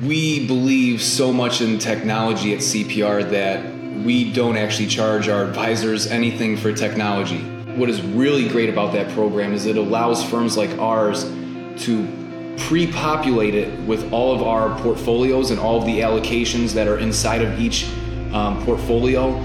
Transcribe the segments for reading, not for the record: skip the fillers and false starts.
We believe so much in technology at CPR that we don't actually charge our advisors anything for technology. What is really great about that program is it allows firms like ours to pre-populate it with all of our portfolios and all of the allocations that are inside of each portfolio.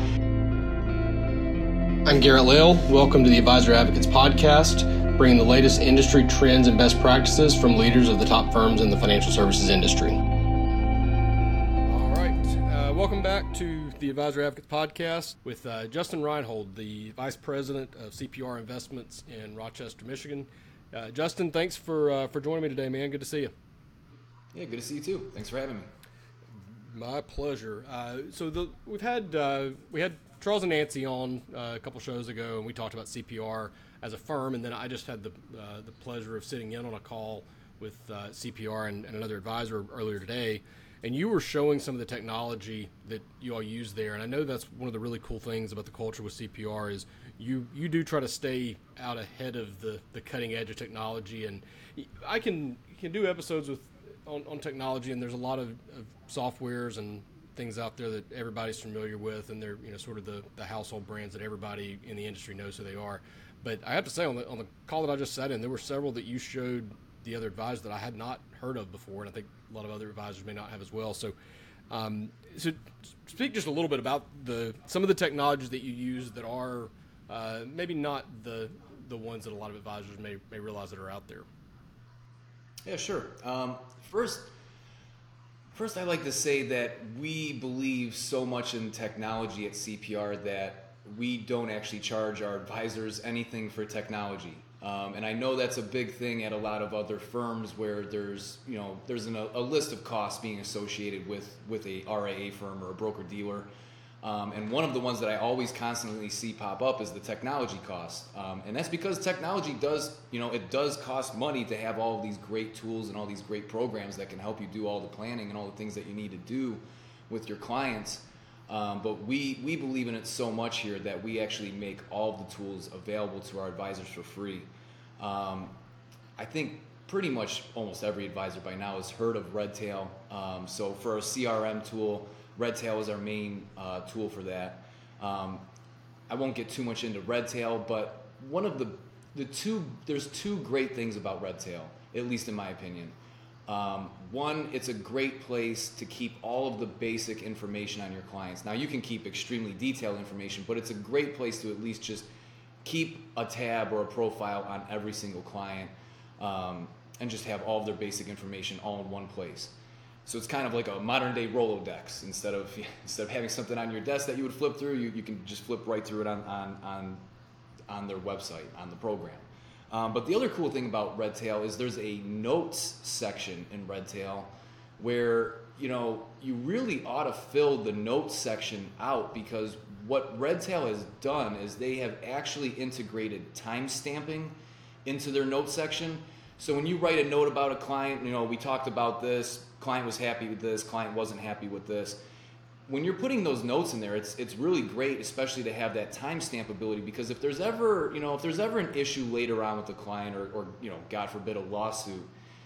I'm Garrett Lale. Welcome to the Advisor Advocates Podcast, bringing the latest industry trends and best practices from leaders of the top firms in the financial services industry. All right. Welcome back to the Advisor Advocates Podcast with Justin Reinhold, the Vice President of CPR Investments in Rochester, Michigan. Justin, thanks for joining me today, man. Good to see you. Yeah, good to see you too. Thanks for having me. My pleasure. We had Charles and Nancy on a couple shows ago, and we talked about CPR as a firm, and then I just had the pleasure of sitting in on a call with CPR and another advisor earlier today, and you were showing some of the technology that you all use there, and I know that's one of the really cool things about the culture with CPR is you do try to stay out ahead of the cutting edge of technology, and I can do episodes on technology, and there's a lot of softwares and things out there that everybody's familiar with, and they're sort of the household brands that everybody in the industry knows who they are. But I have to say, on the call that I just sat in, there were several that you showed the other advisors that I had not heard of before, and I think a lot of other advisors may not have as well. So speak just a little bit about some of the technologies that you use that are maybe not the ones that a lot of advisors may realize that are out there. Yeah, sure. First, I like to say that we believe so much in technology at CPR that we don't actually charge our advisors anything for technology. And I know that's a big thing at a lot of other firms where there's a list of costs being associated with a RIA firm or a broker-dealer. And one of the ones that I always constantly see pop up is the technology cost. And that's because technology does cost money to have all of these great tools and all these great programs that can help you do all the planning and all the things that you need to do with your clients. But we believe in it so much here that we actually make all of the tools available to our advisors for free. I think pretty much almost every advisor by now has heard of Redtail. So for a CRM tool, Redtail is our main tool for that. I won't get too much into Redtail, but one of there's two great things about Redtail, at least in my opinion. One, it's a great place to keep all of the basic information on your clients. Now, you can keep extremely detailed information, but it's a great place to at least just keep a tab or a profile on every single client and just have all of their basic information all in one place. So it's kind of like a modern day Rolodex. Instead of having something on your desk that you would flip through, you can just flip right through it on their website, on the program. But the other cool thing about Redtail is there's a notes section in Redtail where you really ought to fill the notes section out, because what Redtail has done is they have actually integrated time stamping into their notes section. So when you write a note about a client, we talked about this, client was happy with this, client wasn't happy with this. When you're putting those notes in there, it's really great, especially to have that timestamp ability, because if there's ever an issue later on with the client or God forbid a lawsuit,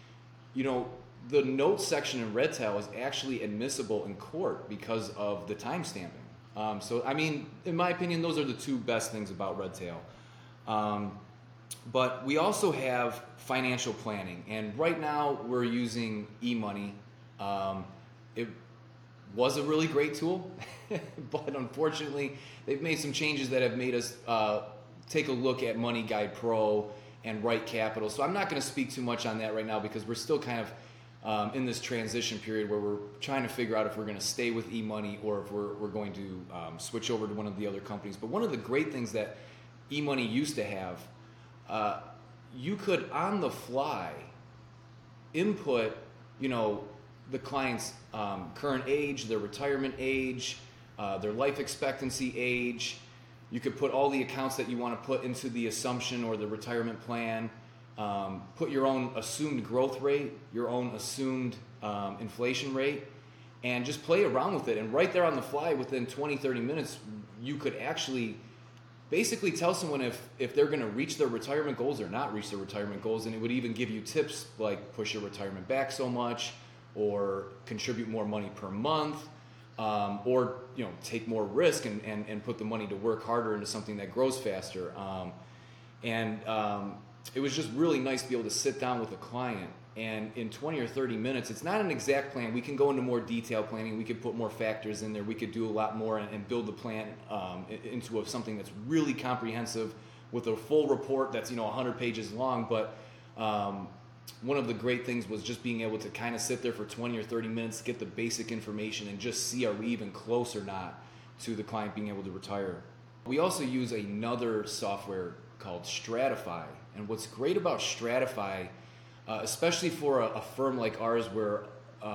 the notes section in Redtail is actually admissible in court because of the timestamping. So I mean, in my opinion, those are the two best things about Redtail. But we also have financial planning, and right now we're using eMoney. It was a really great tool, but unfortunately they've made some changes that have made us take a look at Money Guide Pro and Right Capital. So I'm not going to speak too much on that right now, because we're still kind of in this transition period where we're trying to figure out if we're going to stay with eMoney or if we're going to switch over to one of the other companies. But one of the great things that eMoney used to have, you could on the fly input, the client's current age, their retirement age, their life expectancy age. You could put all the accounts that you want to put into the assumption or the retirement plan, put your own assumed growth rate, your own assumed inflation rate, and just play around with it. And right there on the fly, within 20, 30 minutes, you could actually basically tell someone if they're going to reach their retirement goals or not reach their retirement goals. And it would even give you tips like push your retirement back so much, or contribute more money per month, or take more risk and put the money to work harder into something that grows faster. It was just really nice to be able to sit down with a client, and in 20 or 30 minutes, it's not an exact plan. We can go into more detailed planning. We could put more factors in there. We could do a lot more and build the plan into something that's really comprehensive with a full report that's 100 pages long. But one of the great things was just being able to kind of sit there for 20 or 30 minutes, get the basic information, and just see are we even close or not to the client being able to retire. We also use another software called Stratify. And what's great about Stratify, especially for a firm like ours where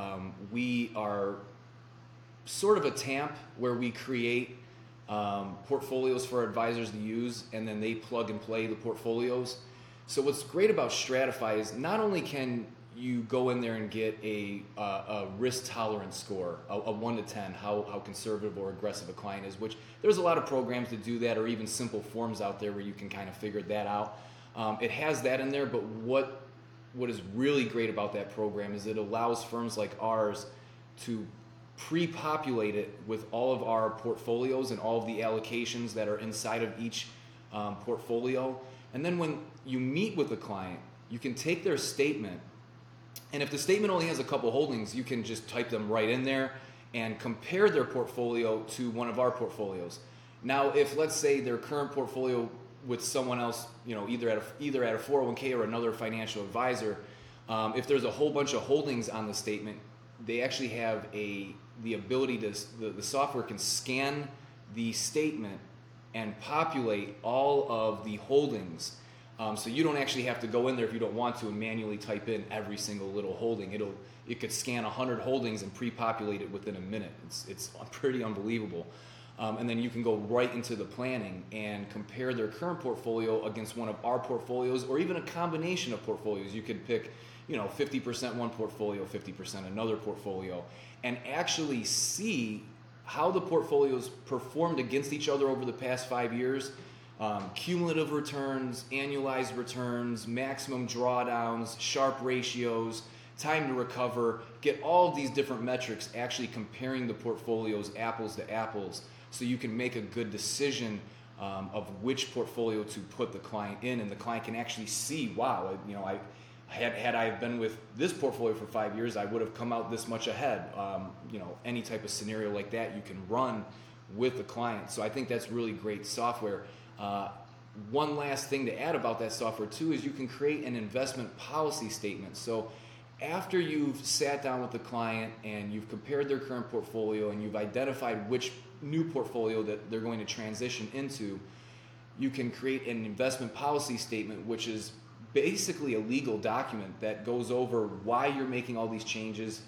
we are sort of a TAMP where we create portfolios for advisors to use, and then they plug and play the portfolios. So what's great about Stratify is not only can you go in there and get a risk tolerance score, a 1 to 10, how conservative or aggressive a client is, which there's a lot of programs that do that, or even simple forms out there where you can kind of figure that out. It has that in there, but what is really great about that program is it allows firms like ours to pre-populate it with all of our portfolios and all of the allocations that are inside of each portfolio. And then when you meet with a client, you can take their statement, and if the statement only has a couple holdings, you can just type them right in there and compare their portfolio to one of our portfolios. Now, if let's say their current portfolio with someone else, either at a 401k or another financial advisor, if there's a whole bunch of holdings on the statement, they actually have the ability the software can scan the statement and populate all of the holdings. So you don't actually have to go in there if you don't want to and manually type in every single little holding. It could scan 100 holdings and pre-populate it within a minute. It's pretty unbelievable. And then you can go right into the planning and compare their current portfolio against one of our portfolios, or even a combination of portfolios. You could pick 50% one portfolio, 50% another portfolio, and actually see how the portfolios performed against each other over the past 5 years. Cumulative returns, annualized returns, maximum drawdowns, Sharpe ratios, time to recover, get all of these different metrics actually comparing the portfolios apples to apples, so you can make a good decision of which portfolio to put the client in, and the client can actually see, wow, had I been with this portfolio for 5 years, I would have come out this much ahead. Any type of scenario like that you can run with the client. So I think that's really great software. One last thing to add about that software too is you can create an investment policy statement. So after you've sat down with the client and you've compared their current portfolio and you've identified which new portfolio that they're going to transition into, you can create an investment policy statement, which is basically a legal document that goes over why you're making all these changes.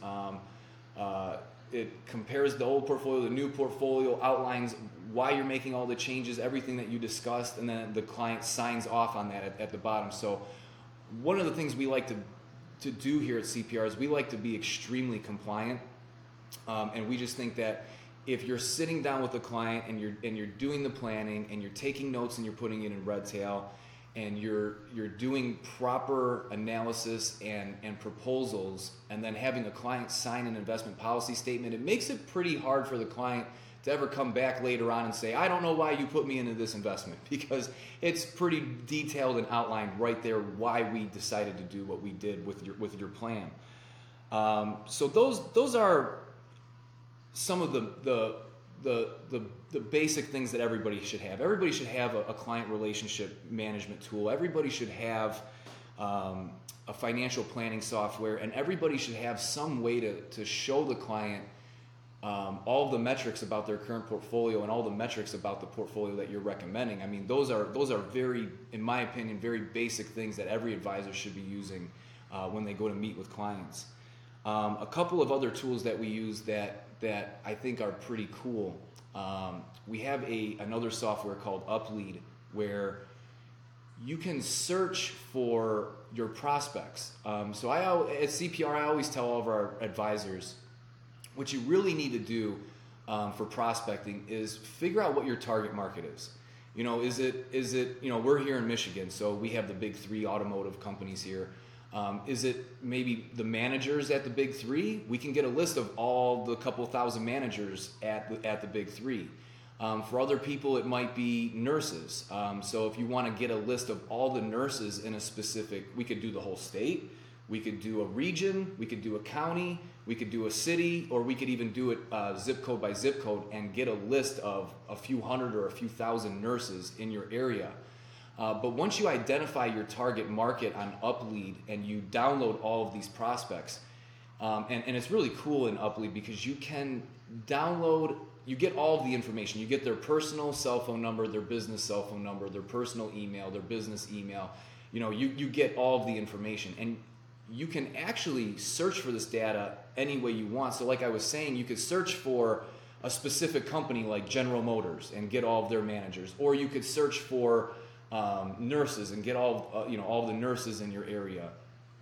It compares the old portfolio, the new portfolio, outlines why you're making all the changes, everything that you discussed, and then the client signs off on that at the bottom. So one of the things we like to do here at CPR is we like to be extremely compliant, and we just think that if you're sitting down with a client and you're doing the planning and you're taking notes and you're putting it in Redtail and you're doing proper analysis and proposals, and then having a client sign an investment policy statement, it makes it pretty hard for the client to ever come back later on and say, I don't know why you put me into this investment, because it's pretty detailed and outlined right there why we decided to do what we did with your plan. So those are some of the basic things that everybody should have. Everybody should have a client relationship management tool. Everybody should have a financial planning software, and everybody should have some way to show the client all of the metrics about their current portfolio and all the metrics about the portfolio that you're recommending. I mean, those are very, in my opinion, very basic things that every advisor should be using when they go to meet with clients. A couple of other tools that we use that I think are pretty cool. We have another software called UpLead, where you can search for your prospects. So at CPR, I always tell all of our advisors, what you really need to do for prospecting is figure out what your target market is. Is it we're here in Michigan, so we have the big three automotive companies here. Is it maybe the managers at the big three? We can get a list of all the couple thousand managers at the big three. For other people, it might be nurses. So if you want to get a list of all the nurses in a specific, we could do the whole state, we could do a region, we could do a county, we could do a city, or we could even do it zip code by zip code and get a list of a few hundred or a few thousand nurses in your area. But once you identify your target market on Uplead and you download all of these prospects, and it's really cool in Uplead because you can download, you get all of the information. You get their personal cell phone number, their business cell phone number, their personal email, their business email. You get all of the information. And you can actually search for this data any way you want. So like I was saying, you could search for a specific company like General Motors and get all of their managers. Or you could search for nurses and get all of the nurses in your area.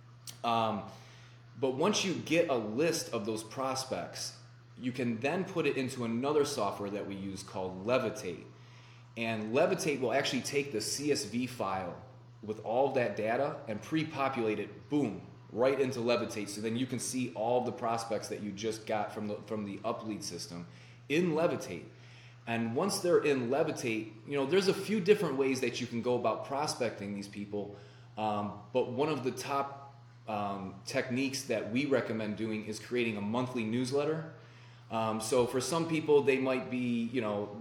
But once you get a list of those prospects, you can then put it into another software that we use called Levitate. And Levitate will actually take the CSV file with all of that data and pre-populate it, boom, right into Levitate. So then you can see all of the prospects that you just got from the Uplead system in Levitate. And once they're in Levitate, there's a few different ways that you can go about prospecting these people. But one of the top techniques that we recommend doing is creating a monthly newsletter. So for some people, they might be,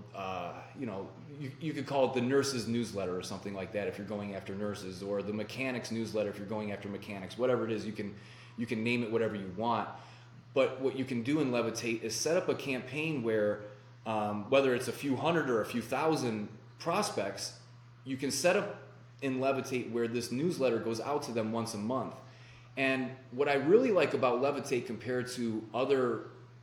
you could call it the nurses newsletter or something like that if you're going after nurses, or the mechanics newsletter if you're going after mechanics. Whatever it is, you can name it whatever you want. But what you can do in Levitate is set up a campaign where whether it's a few hundred or a few thousand prospects, you can set up in Levitate where this newsletter goes out to them once a month. And what I really like about Levitate compared to other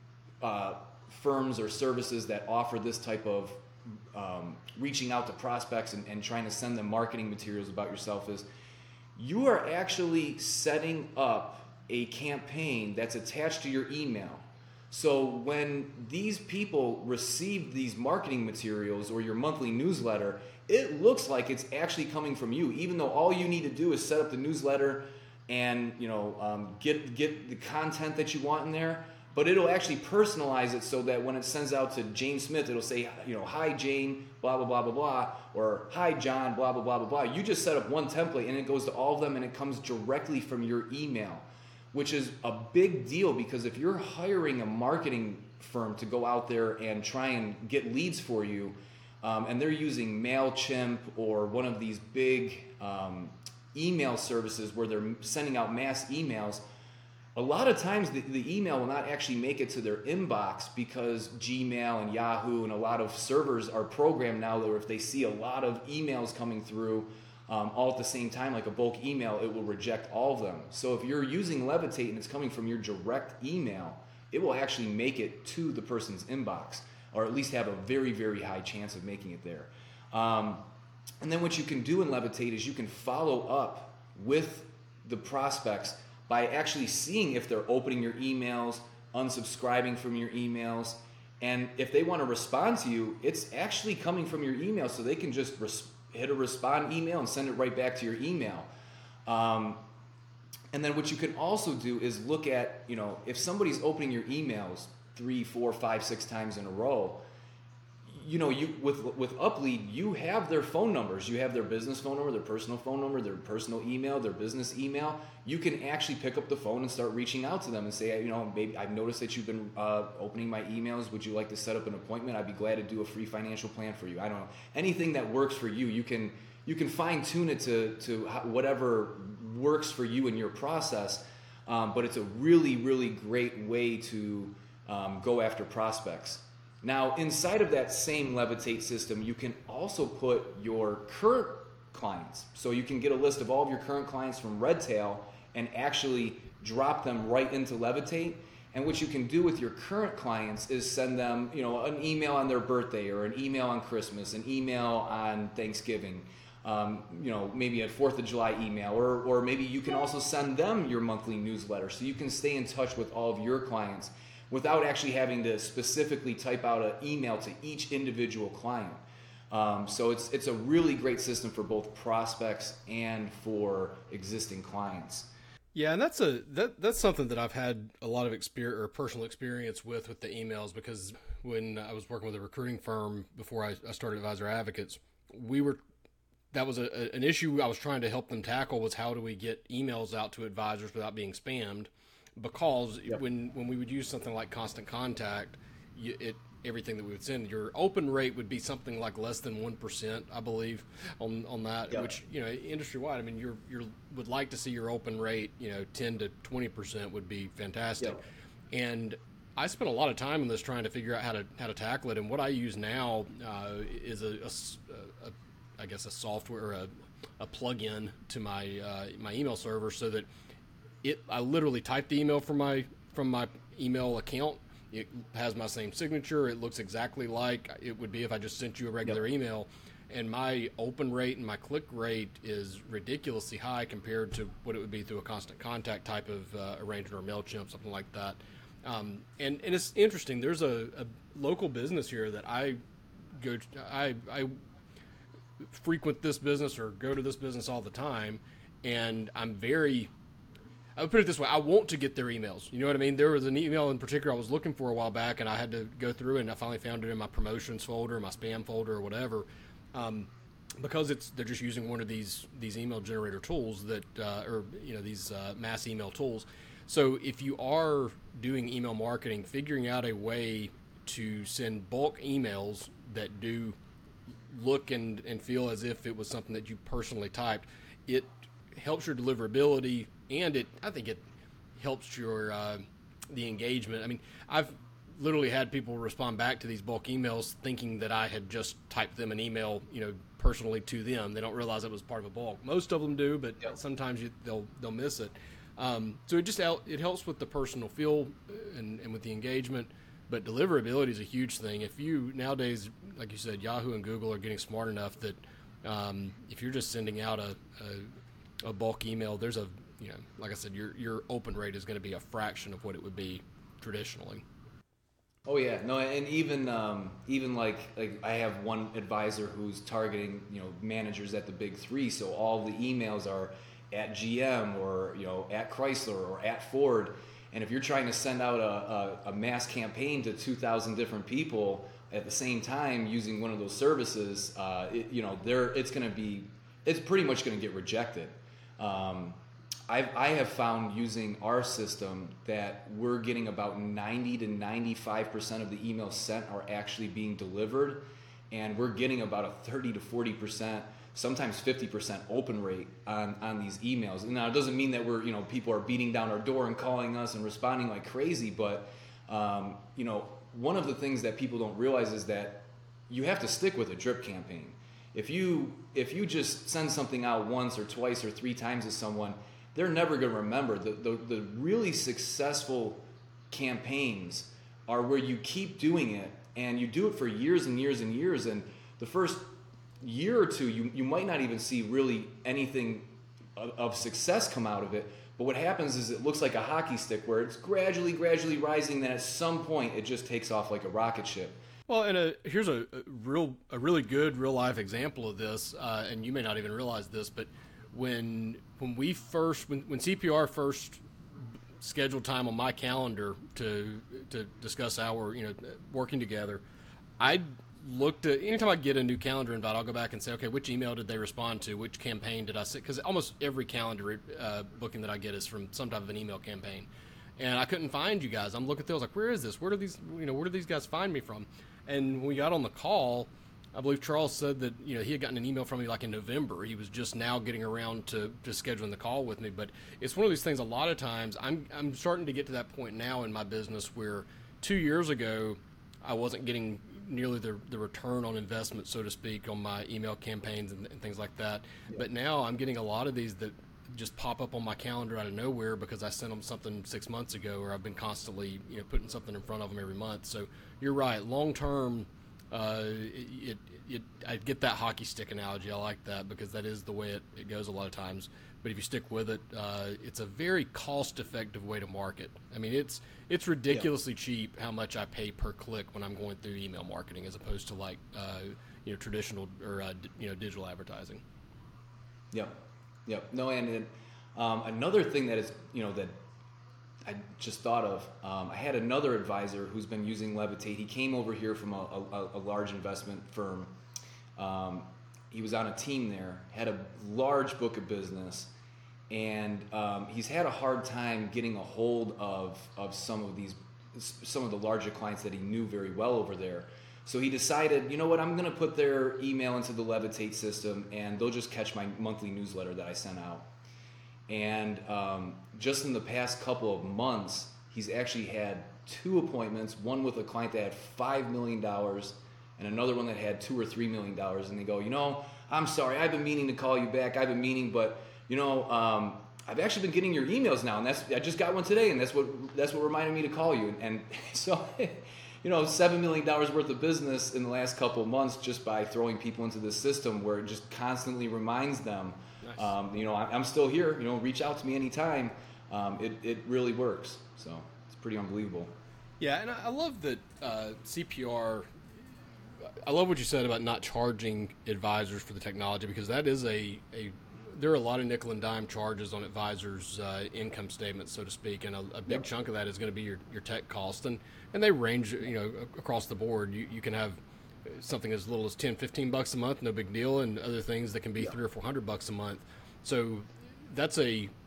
firms or services that offer this type of reaching out to prospects and trying to send them marketing materials about yourself is you are actually setting up a campaign that's attached to your email. So when these people receive these marketing materials or your monthly newsletter, it looks like it's actually coming from you, even though all you need to do is set up the newsletter and get the content that you want in there. But it'll actually personalize it so that when it sends out to Jane Smith, it'll say, hi Jane, blah, blah, blah, blah, blah, or hi John, blah, blah, blah, blah, blah. You just set up one template and it goes to all of them and it comes directly from your email, which is a big deal because if you're hiring a marketing firm to go out there and try and get leads for you, and they're using MailChimp or one of these big email services where they're sending out mass emails, a lot of times the email will not actually make it to their inbox because Gmail and Yahoo and a lot of servers are programmed now that if they see a lot of emails coming through all at the same time, like a bulk email, it will reject all of them. So if you're using Levitate and it's coming from your direct email, it will actually make it to the person's inbox, or at least have a very, very high chance of making it there. And then what you can do in Levitate is you can follow up with the prospects by actually seeing if they're opening your emails, unsubscribing from your emails, and if they want to respond to you, it's actually coming from your email, so they can just hit a respond email and send it right back to your email. And then what you can also do is look at, if somebody's opening your emails 3, 4, 5, 6 times in a row, with Uplead, you have their phone numbers. You have their business phone number, their personal phone number, their personal email, their business email. You can actually pick up the phone and start reaching out to them and say, maybe I've noticed that you've been opening my emails. Would you like to set up an appointment? I'd be glad to do a free financial plan for you. I don't know. Anything that works for you, you can fine tune it to whatever works for you in your process. But it's a really, really great way to go after prospects. Now, inside of that same Levitate system, you can also put your current clients. So you can get a list of all of your current clients from Redtail and actually drop them right into Levitate. And what you can do with your current clients is send them, an email on their birthday, or an email on Christmas, an email on Thanksgiving, maybe a 4th of July email, or maybe you can also send them your monthly newsletter so you can stay in touch with all of your clients without actually having to specifically type out an email to each individual client. So it's a really great system for both prospects and for existing clients. Yeah, and that's something that I've had a lot of experience or personal experience with the emails, because when I was working with a recruiting firm before I started Advisor Advocates, we were that was an issue I was trying to help them tackle, was how do we get emails out to advisors without being spammed? Because Yep. when we would use something like Constant Contact, everything that we would send, your open rate would be something like less than 1%, I believe, on that. Yep. Which, industry wide, I mean, you would like to see your open rate, 10 to 20% would be fantastic. Yep. And I spent a lot of time on this trying to figure out how to tackle it. And what I use now is I guess a software, a plug-in to my my email server, so that I literally type the email from my email account. It has my same signature. It looks exactly like it would be if I just sent you a regular email. And my open rate and my click rate is ridiculously high compared to what it would be through a Constant Contact type of arrangement, or MailChimp, something like that. And it's interesting. There's a local business here that I go to. I frequent this business or go to this business all the time, and I would put it this way: I want to get their emails. You know what I mean? There was an email in particular I was looking for a while back, and I had to go through it, and I finally found it in my promotions folder, my spam folder, or whatever, because they're just using one of these email generator tools that, these mass email tools. So if you are doing email marketing, figuring out a way to send bulk emails that do look and feel as if it was something that you personally typed, it helps your deliverability, and I think it helps your the engagement. I mean, I've literally had people respond back to these bulk emails thinking that I had just typed them an email, personally to them. They don't realize it was part of a bulk. Most of them do, but sometimes they'll miss it. So it helps with the personal feel and with the engagement. But deliverability is a huge thing. If you nowadays, like you said, Yahoo and Google are getting smart enough that if you're just sending out a bulk email, there's like I said, your open rate is going to be a fraction of what it would be traditionally. Oh yeah, no, and even like I have one advisor who's targeting managers at the big three, so all the emails are at GM or at Chrysler or at Ford, and if you're trying to send out a mass campaign to 2,000 different people at the same time using one of those services, it's pretty much going to get rejected. I have found using our system that we're getting about 90 to 95% of the emails sent are actually being delivered, and we're getting about a 30 to 40%, sometimes 50% open rate on these emails. And now it doesn't mean that people are beating down our door and calling us and responding like crazy, but one of the things that people don't realize is that you have to stick with a drip campaign. If you just send something out once or twice or three times to someone, they're never going to remember. The really successful campaigns are where you keep doing it, and you do it for years and years and years, and the first year or two you might not even see really anything of success come out of it, but what happens is it looks like a hockey stick where it's gradually rising, then at some point it just takes off like a rocket ship. Well, and here's a really good real life example of this, and you may not even realize this, but when CPR first scheduled time on my calendar to discuss our working together, I looked at, anytime I get a new calendar invite, I'll go back and say, okay, which email did they respond to? Which campaign did I send? Because almost every calendar booking that I get is from some type of an email campaign. And I couldn't find you guys. I'm looking through, I was like, where is this? Where do these guys find me from? And when we got on the call, I believe Charles said that he had gotten an email from me like in November. He was just now getting around to scheduling the call with me. But it's one of these things. A lot of times, I'm starting to get to that point now in my business where 2 years ago I wasn't getting nearly the return on investment, so to speak, on my email campaigns and things like that. Yeah. But now I'm getting a lot of these that just pop up on my calendar out of nowhere because I sent them something 6 months ago, or I've been constantly putting something in front of them every month. So you're right. Long term, I get that hockey stick analogy. I like that because that is the way it goes a lot of times. But if you stick with it, it's a very cost-effective way to market. I mean, it's ridiculously cheap how much I pay per click when I'm going through email marketing, as opposed to like traditional or digital advertising. Yep. No, and Another thing that is, that I just thought of, I had another advisor who's been using Levitate. He came over here from a large investment firm. He was on a team there, had a large book of business, and he's had a hard time getting a hold of some of the larger clients that he knew very well over there. So he decided, you know what, I'm going to put their email into the Levitate system, and they'll just catch my monthly newsletter that I sent out. And just in the past couple of months, he's actually had 2 appointments, one with a client that had $5 million and another one that had $2 or $3 million. And they go, I'm sorry, I've been meaning to call you back. But, I've actually been getting your emails now, and I just got one today, and that's what reminded me to call you. And so, $7 million worth of business in the last couple of months just by throwing people into this system where it just constantly reminds them, nice. I'm still here. Reach out to me anytime. It really works. So it's pretty unbelievable. Yeah, and I love that CPR. I love what you said about not charging advisors for the technology, because that is there are a lot of nickel and dime charges on advisors' income statements, so to speak, and a big chunk of that is going to be your tech cost, and they range across the board. You can have something as little as $10-15 a month, no big deal, and other things that can be $300 or $400 a month. So that's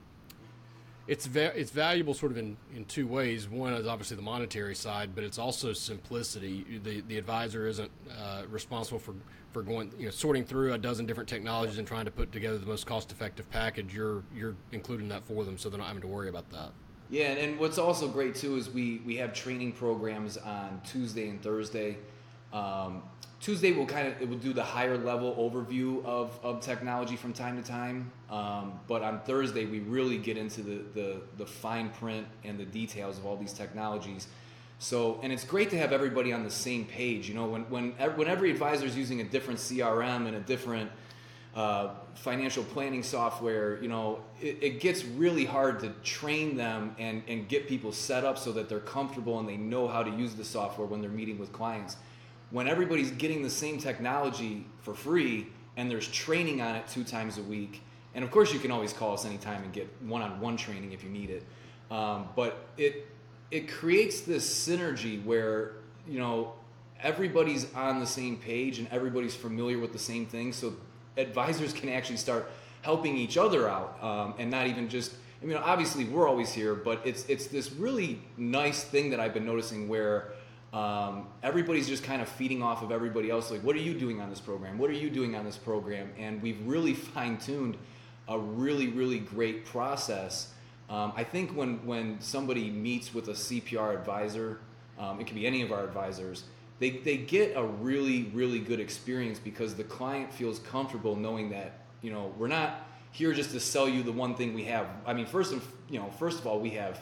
it's valuable sort of in 2 ways. One is obviously the monetary side, but it's also simplicity. The advisor isn't responsible for going, sorting through a dozen different technologies and trying to put together the most cost-effective package. You're including that for them, so they're not having to worry about that. Yeah, and what's also great too is we have training programs on Tuesday and Thursday. Tuesday it will do the higher level overview of technology from time to time, but on Thursday we really get into the fine print and the details of all these technologies. So, and it's great to have everybody on the same page. When every advisor is using a different CRM and a different financial planning software, it gets really hard to train them and get people set up so that they're comfortable and they know how to use the software when they're meeting with clients. When everybody's getting the same technology for free and there's training on it 2 times a week, and of course you can always call us anytime and get one-on-one training if you need it, but it creates this synergy where everybody's on the same page and everybody's familiar with the same thing, so advisors can actually start helping each other out, and not even just, obviously we're always here, but it's this really nice thing that I've been noticing where everybody's just kind of feeding off of everybody else. Like, what are you doing on this program? What are you doing on this program? And we've really fine-tuned a really, really great process. I think when somebody meets with a CPR advisor, it can be any of our advisors, they get a really, really good experience because the client feels comfortable knowing that, we're not here just to sell you the one thing we have. First of all, we have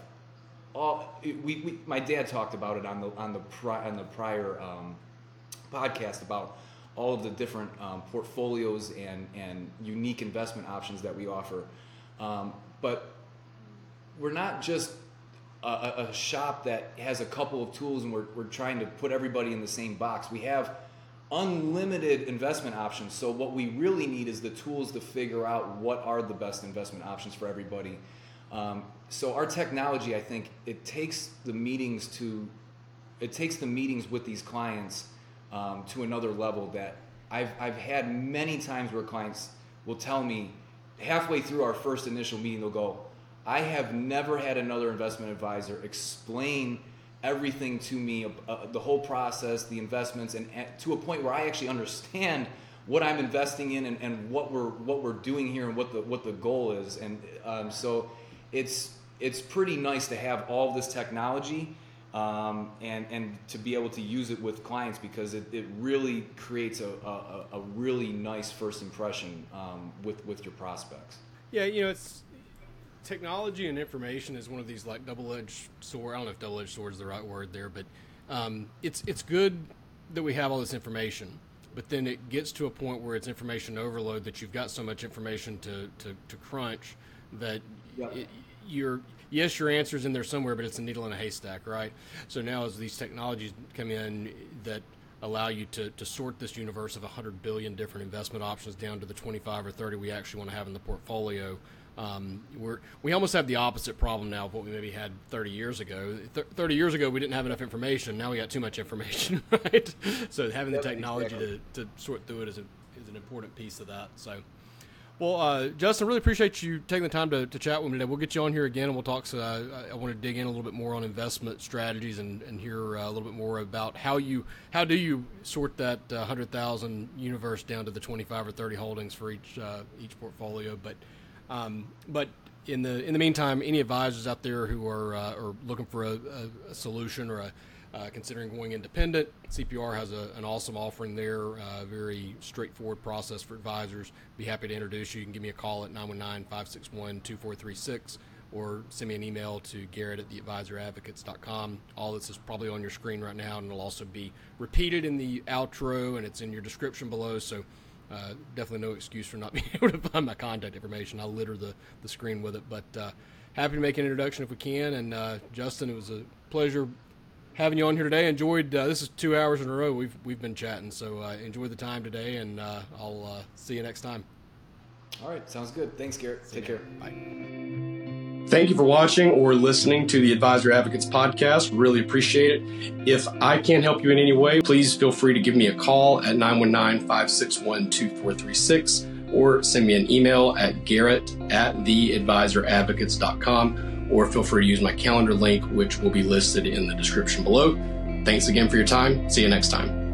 my dad talked about it on the prior podcast about all of the different portfolios and unique investment options that we offer, but we're not just a shop that has a couple of tools and we're trying to put everybody in the same box. We have unlimited investment options, so what we really need is the tools to figure out what are the best investment options for everybody. So our technology, I think, it takes the meetings with these clients to another level that I've had many times where clients will tell me halfway through our first initial meeting, they'll go, I have never had another investment advisor explain everything to me, the whole process, the investments, and to a point where I actually understand what I'm investing in and what we're doing here and what the goal is. And so it's pretty nice to have all this technology and to be able to use it with clients because it really creates a really nice first impression with your prospects. Yeah, it's technology and information is one of these like double-edged sword. I don't know if double-edged sword is the right word there, but it's good that we have all this information, but then it gets to a point where it's information overload that you've got so much information to crunch that your answer's in there somewhere, but it's a needle in a haystack, right? So now as these technologies come in that allow you to sort this universe of 100 billion different investment options down to the 25 or 30 we actually want to have in the portfolio, We almost have the opposite problem now of what we maybe had 30 years ago. 30 years ago, we didn't have enough information. Now we got too much information, right? So having the technology to sort through it is an important piece of that. So, well, Justin, really appreciate you taking the time to chat with me today. We'll get you on here again, and we'll talk. So I want to dig in a little bit more on investment strategies and hear a little bit more about how do you sort that 100,000 universe down to the 25 or 30 holdings for each portfolio. But in the meantime, any advisors out there who are looking for a solution or considering going independent, CPR has an awesome offering there, a very straightforward process for advisors. Be happy to introduce you. You can give me a call at 919-561-2436 or send me an email to Garrett@theadvisoradvocates.com. All this is probably on your screen right now, and it'll also be repeated in the outro, and it's in your description below. So definitely no excuse for not being able to find my contact information. I'll litter the screen with it. But happy to make an introduction if we can. And Justin, it was a pleasure having you on here today. Enjoyed this is 2 hours in a row we've been chatting, so enjoy the time today, and I'll see you next time. All right, sounds good. Thanks, Garrett. Take care. Bye. Thank you for watching or listening to the Advisor Advocates podcast. Really appreciate it. If I can help you in any way, please feel free to give me a call at 919-561-2436 or send me an email at Garrett@theadvisoradvocates.com, or feel free to use my calendar link, which will be listed in the description below. Thanks again for your time. See you next time.